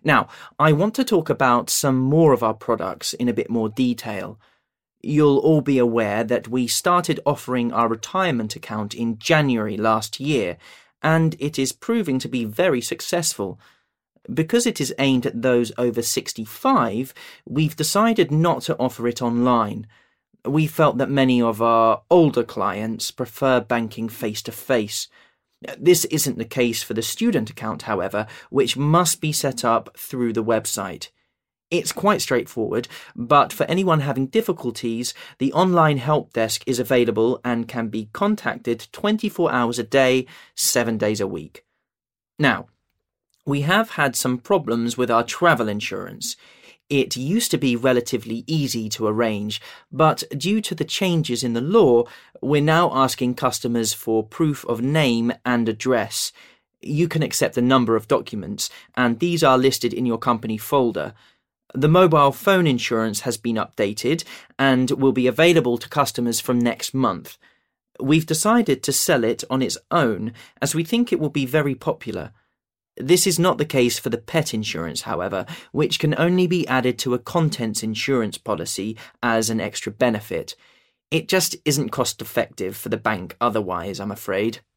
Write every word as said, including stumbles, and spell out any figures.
Now, I want to talk about some more of our products in a bit more detail. You'll all be aware that we started offering our retirement account in January last year, and it is proving to be very successful. Because it is aimed at those over sixty-five, we've decided not to offer it online. We felt that many of our older clients prefer banking face-to-face. This isn't the case for the student account, however, which must be set up through the website. It's quite straightforward, but for anyone having difficulties, the online help desk is available and can be contacted twenty-four hours a day, seven days a week. Now, we have had some problems with our travel insurance. It used to be relatively easy to arrange, but due to the changes in the law, we're now asking customers for proof of name and address. You can accept a number of documents, and these are listed in your company folder. The mobile phone insurance has been updated and will be available to customers from next month. We've decided to sell it on its own, as we think it will be very popular. This is not the case for the pet insurance, however, which can only be added to a contents insurance policy as an extra benefit. It just isn't cost-effective for the bank otherwise, I'm afraid.